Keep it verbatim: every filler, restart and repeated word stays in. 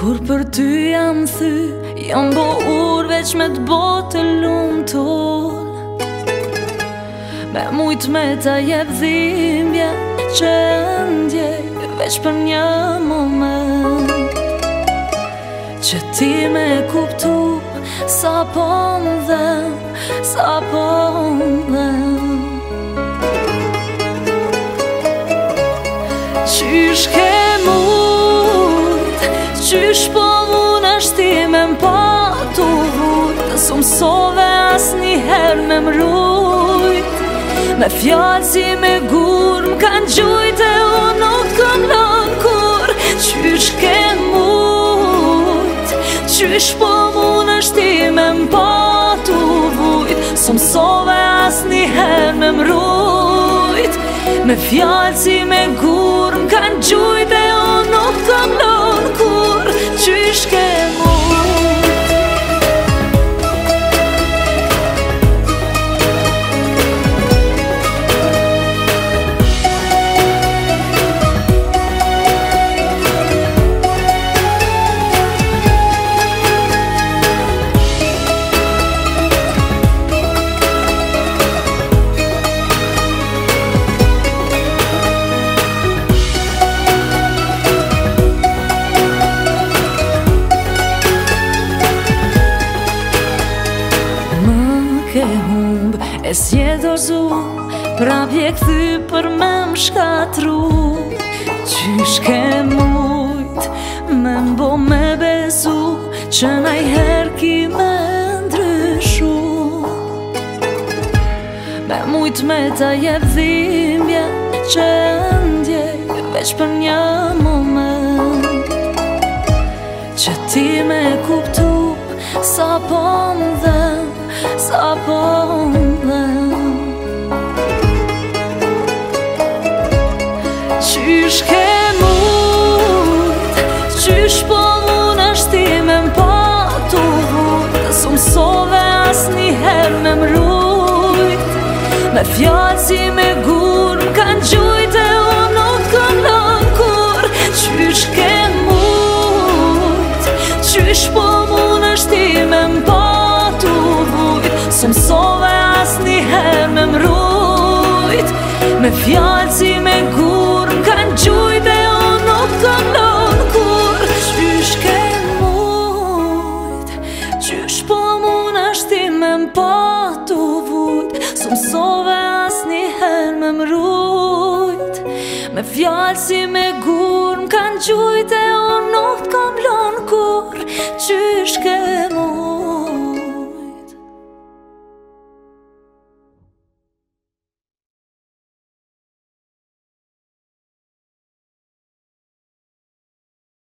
Kur për ty jam thy, jam bo ur veç me t'bot të lumë ton. Me mujt me ta jep dhimbje që ndjej veç për një moment, që ti me kuptu sa po m'dhem, sa po m'dhem. Qysh ke mujt, qysh po mun është ti me m'pa t'u vujt, s'u mësove as njëher me m'rujt, me fjallë si me gur m'kan gjujt e unë nuk t'kom lën kur. Qysh ke mujt, qysh po mun është ti me m'pa t'u vujt, s'u mësove as njëher me m'rujt, me fjallë si me gur m'kan gjujt e unë nuk t'kom lën kur. Qysh ke mujt. Ke humb, e s'je dorzu, prap je kthy për me m'shkatru. Qysh ke mujt, me m'bo me besu, që najher ki me ndryshu. Me mujt me ta jep dhimbje që ndjej veç për një moment, që ti me kuptu sa po m'dhem, sa po m'dhem. Qysh ke mujt, qysh po mun është ti me m'pa t'u vujt, s'u mësove as njëher me m'rujt, me fjallë si me gur m'kan gjujt e unë nuk t'kom lën kur. Qysh ke mujt, qysh po mun është ti me m'pa t'u vujt, s'u mësove as njëher me m'rujt, me fjallë si me gur m'kan gjujt e unë nuk t'kom lën kur. Qysh ke mujt, qysh po mun është ti me m'pa t'u vujt, s'u mësove as njëher me m'rujt, me fjallë si me gur m'kan gjujt e unë nuk t'kom lën kur. Qysh ke mujt.